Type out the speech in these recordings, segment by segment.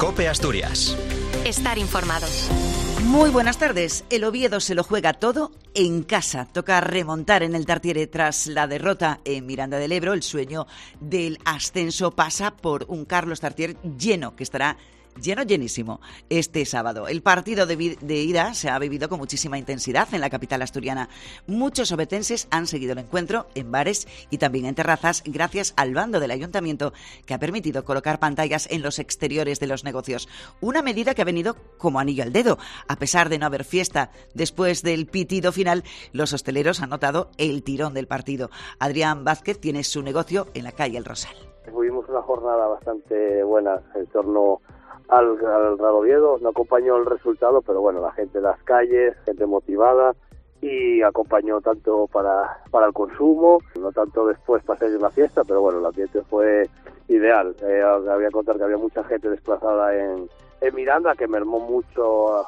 COPE Asturias. Estar informado. Muy buenas tardes. El Oviedo se lo juega todo en casa. Toca remontar en el Tartiere tras la derrota en Miranda del Ebro. El sueño del ascenso pasa por un Carlos Tartiere lleno, que estará llenísimo este sábado. El partido de ida se ha vivido con muchísima intensidad en la capital asturiana. Muchos obetenses han seguido el encuentro en bares y también en terrazas gracias al bando del ayuntamiento que ha permitido colocar pantallas en los exteriores de los negocios. Una medida que ha venido como anillo al dedo. A pesar de no haber fiesta después del pitido final, los hosteleros han notado el tirón del partido. Adrián Vázquez tiene su negocio en la calle El Rosal. Tuvimos una jornada bastante buena en torno al Real Oviedo. No acompañó el resultado, pero bueno, la gente en las calles, gente motivada, y acompañó tanto para el consumo, no tanto después para hacer la fiesta, pero bueno, el ambiente fue ideal. Había que contar que había mucha gente desplazada en Miranda, que mermó mucho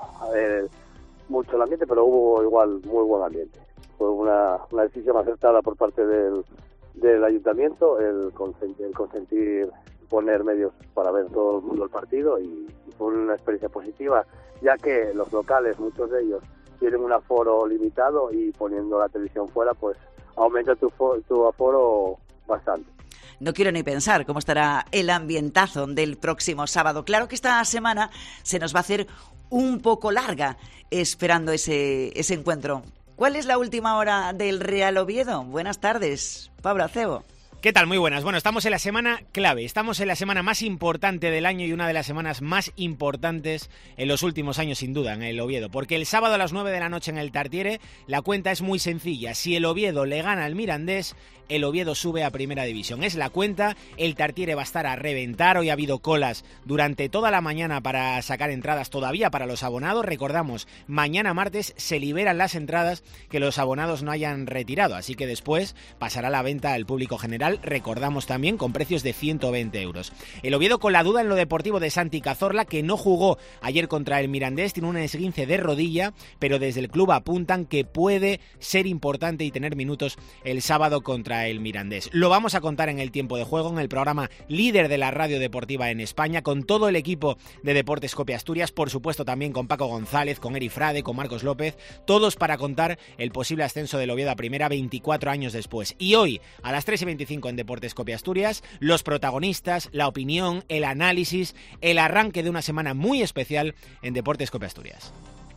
el ambiente, pero hubo igual muy buen ambiente. Fue una decisión acertada por parte del ayuntamiento, el consentir poner medios para ver todo el mundo el partido, y fue una experiencia positiva, ya que los locales, muchos de ellos, tienen un aforo limitado, y poniendo la televisión fuera, pues aumenta tu aforo bastante. No quiero ni pensar cómo estará el ambientazo del próximo sábado. Claro que esta semana se nos va a hacer un poco larga esperando ese encuentro. ¿Cuál es la última hora del Real Oviedo? Buenas tardes, Pablo Acebo. ¿Qué tal? Muy buenas. Bueno, estamos en la semana clave, estamos en la semana más importante del año y una de las semanas más importantes en los últimos años, sin duda, en el Oviedo, porque el sábado a las 9 de la noche en el Tartiere la cuenta es muy sencilla. Si el Oviedo le gana al Mirandés, el Oviedo sube a Primera División. Es la cuenta, el Tartiere va a estar a reventar. Hoy ha habido colas durante toda la mañana para sacar entradas todavía para los abonados. Recordamos, mañana martes se liberan las entradas que los abonados no hayan retirado, así que después pasará la venta al público general. Recordamos también con precios de 120 euros. El Oviedo con la duda en lo deportivo de Santi Cazorla, que no jugó ayer contra el Mirandés, tiene un esguince de rodilla, pero desde el club apuntan que puede ser importante y tener minutos el sábado contra el Mirandés. Lo vamos a contar en el tiempo de juego, en el programa líder de la radio deportiva en España, con todo el equipo de Deportes COPE Asturias, por supuesto también con Paco González, con Eri Frade, con Marcos López, todos para contar el posible ascenso del Oviedo a Primera 24 años después. Y hoy, a las 3:25 en Deportes COPE Asturias, los protagonistas, la opinión, el análisis, el arranque de una semana muy especial en Deportes COPE Asturias.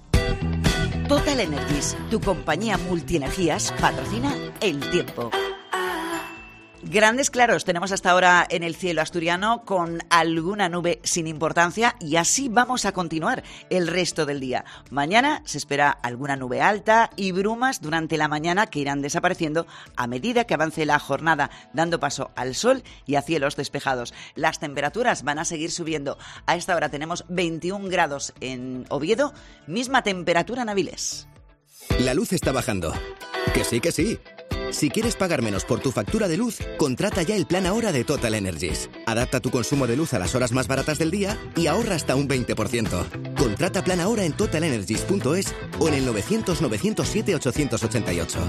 Total Energies, tu compañía multienergías, patrocina el tiempo. Grandes claros tenemos hasta ahora en el cielo asturiano, con alguna nube sin importancia, y así vamos a continuar el resto del día. Mañana se espera alguna nube alta y brumas durante la mañana que irán desapareciendo a medida que avance la jornada, dando paso al sol y a cielos despejados. Las temperaturas van a seguir subiendo. A esta hora tenemos 21 grados en Oviedo, misma temperatura en Avilés. La luz está bajando. Que sí, que sí. Si quieres pagar menos por tu factura de luz, contrata ya el plan Ahora de Total Energies. Adapta tu consumo de luz a las horas más baratas del día y ahorra hasta un 20%. Contrata plan Ahora en totalenergies.es o en el 900 907 888.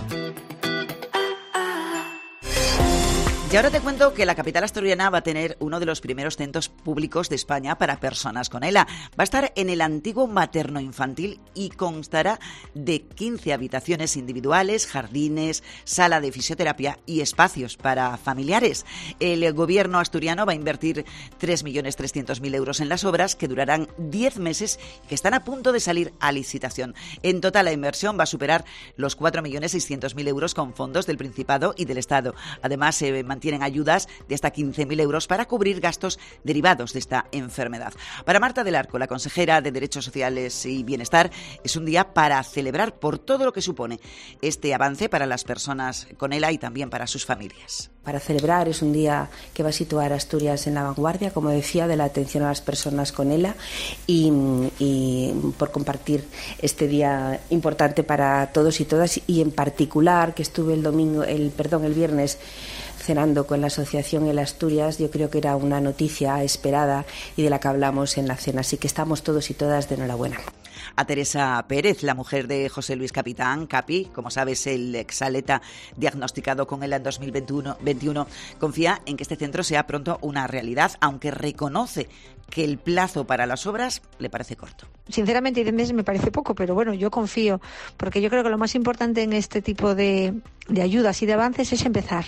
Y ahora te cuento que la capital asturiana va a tener uno de los primeros centros públicos de España para personas con ELA. Va a estar en el antiguo materno-infantil y constará de 15 habitaciones individuales, jardines, sala de fisioterapia y espacios para familiares. El gobierno asturiano va a invertir 3.300.000 euros en las obras, que durarán 10 meses y que están a punto de salir a licitación. En total, la inversión va a superar los 4.600.000 euros con fondos del Principado y del Estado. Además, se mantienen ayudas de hasta 15.000 euros para cubrir gastos derivados de esta enfermedad. Para Marta del Arco, la consejera de Derechos Sociales y Bienestar, es un día para celebrar por todo lo que supone este avance para las personas con ELA y también para sus familias. Para celebrar, es un día que va a situar a Asturias en la vanguardia, como decía, de la atención a las personas con ELA, y por compartir este día importante para todos y todas, y en particular que estuve el viernes cenando con la asociación ELA Asturias. Yo creo que era una noticia esperada y de la que hablamos en la cena, así que estamos todos y todas de enhorabuena. a Teresa Pérez, la mujer de José Luis Capitán, Capi. Como sabes, el exaleta diagnosticado con ELA en 2021 confía en que este centro sea pronto una realidad, aunque reconoce que el plazo para las obras le parece corto. Sinceramente, 10 meses me parece poco, pero bueno, yo confío, porque yo creo que lo más importante en este tipo de ayudas y de avances es empezar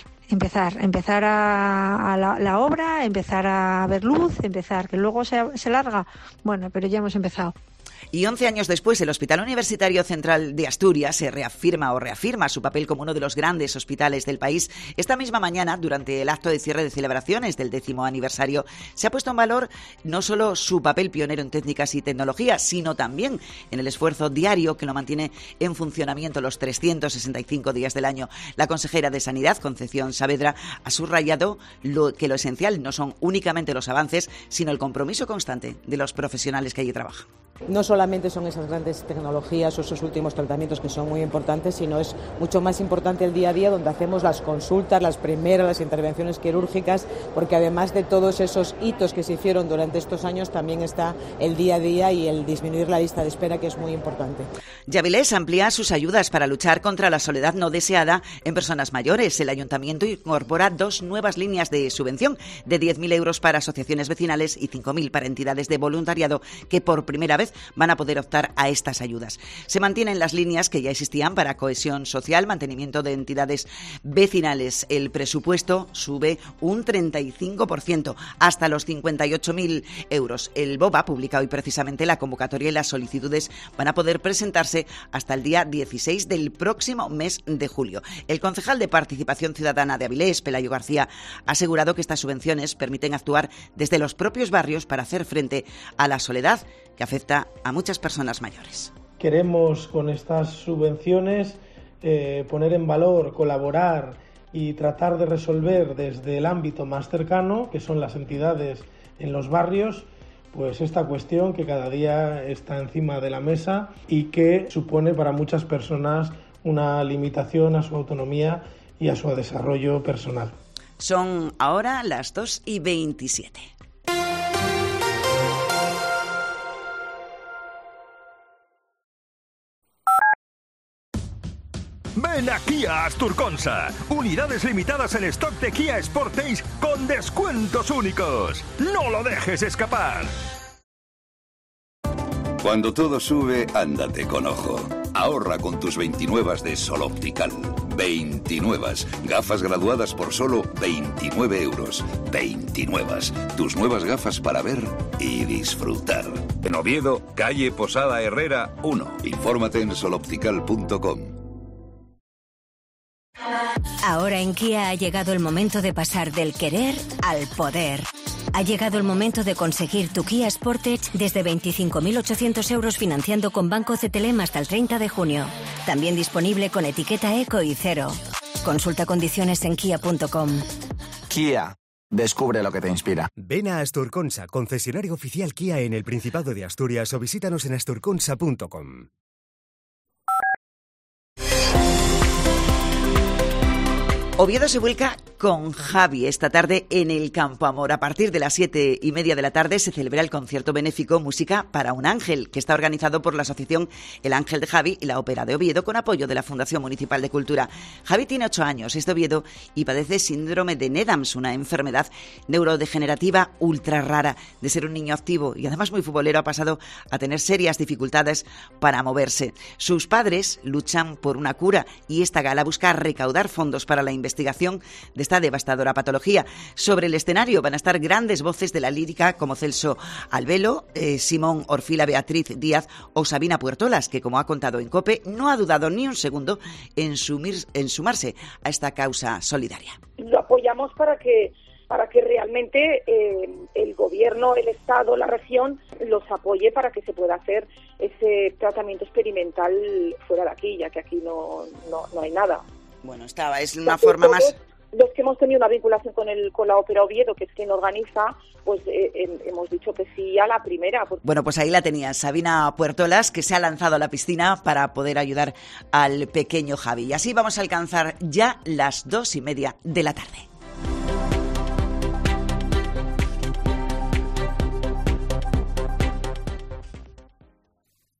a la obra, empezar a ver luz, empezar, que luego se larga, bueno, pero ya hemos empezado. Y 11 años después, el Hospital Universitario Central de Asturias se reafirma su papel como uno de los grandes hospitales del país. Esta misma mañana, durante el acto de cierre de celebraciones del 10º aniversario, se ha puesto en valor no solo su papel pionero en técnicas y tecnología, sino también en el esfuerzo diario que lo mantiene en funcionamiento los 365 días del año. La consejera de Sanidad, Concepción Saavedra, ha subrayado que lo esencial no son únicamente los avances, sino el compromiso constante de los profesionales que allí trabajan. No solamente son esas grandes tecnologías o esos últimos tratamientos que son muy importantes, sino es mucho más importante el día a día, donde hacemos las consultas, las intervenciones quirúrgicas, porque además de todos esos hitos que se hicieron durante estos años, también está el día a día y el disminuir la lista de espera, que es muy importante. Yavilés amplía sus ayudas para luchar contra la soledad no deseada en personas mayores. El Ayuntamiento incorpora 2 nuevas líneas de subvención de 10.000 euros para asociaciones vecinales y 5.000 para entidades de voluntariado que por primera vez van a poder optar a estas ayudas. Se mantienen las líneas que ya existían para cohesión social, mantenimiento de entidades vecinales. El presupuesto sube un 35%, hasta los 58.000 euros. El BOVA ha publicado hoy precisamente la convocatoria y las solicitudes van a poder presentarse hasta el día 16 del próximo mes de julio. El concejal de Participación Ciudadana de Avilés, Pelayo García, ha asegurado que estas subvenciones permiten actuar desde los propios barrios para hacer frente a la soledad que afecta a muchas personas mayores. Queremos con estas subvenciones poner en valor, colaborar y tratar de resolver desde el ámbito más cercano, que son las entidades en los barrios, pues esta cuestión que cada día está encima de la mesa y que supone para muchas personas una limitación a su autonomía y a su desarrollo personal. Son ahora las 2:27. Ven aquí a Asturconsa. Unidades limitadas en stock de Kia Sportage con descuentos únicos. ¡No lo dejes escapar! Cuando todo sube, ándate con ojo. Ahorra con tus 29 de Sol Optical. 29. Gafas graduadas por solo 29 euros. 29. Tus nuevas gafas para ver y disfrutar. En Oviedo, calle Posada Herrera 1. Infórmate en soloptical.com. Ahora en Kia ha llegado el momento de pasar del querer al poder. Ha llegado el momento de conseguir tu Kia Sportage desde 25.800 euros financiando con Banco CTLM hasta el 30 de junio. También disponible con etiqueta Eco y Cero. Consulta condiciones en kia.com. Kia. Descubre lo que te inspira. Ven a Asturconsa, concesionario oficial Kia en el Principado de Asturias, o visítanos en asturconsa.com. Oviedo se vuelca con Javi esta tarde en el Campo Amor. A partir de las 7:30 de la tarde se celebra el concierto benéfico Música para un Ángel, que está organizado por la asociación El Ángel de Javi y la Ópera de Oviedo, con apoyo de la Fundación Municipal de Cultura. Javi tiene 8 años, es de Oviedo y padece síndrome de Nedams, una enfermedad neurodegenerativa ultra rara. De ser un niño activo y además muy futbolero, ha pasado a tener serias dificultades para moverse. Sus padres luchan por una cura y esta gala busca recaudar fondos para la investigación de esta devastadora patología. Sobre el escenario van a estar grandes voces de la lírica como Celso Albelo, Simón Orfila, Beatriz Díaz o Sabina Puertolas, que, como ha contado en COPE, no ha dudado ni un segundo en sumarse a esta causa solidaria. Lo apoyamos para que realmente el gobierno, el Estado, la región los apoye para que se pueda hacer ese tratamiento experimental fuera de aquí, ya que aquí no hay nada. Bueno, es una forma más... Los que hemos tenido una vinculación con la Ópera Oviedo, que es quien organiza, pues hemos dicho que sí a la primera. Bueno, pues ahí la tenías, Sabina Puertolas, que se ha lanzado a la piscina para poder ayudar al pequeño Javi. Y así vamos a alcanzar ya las 2:30 de la tarde.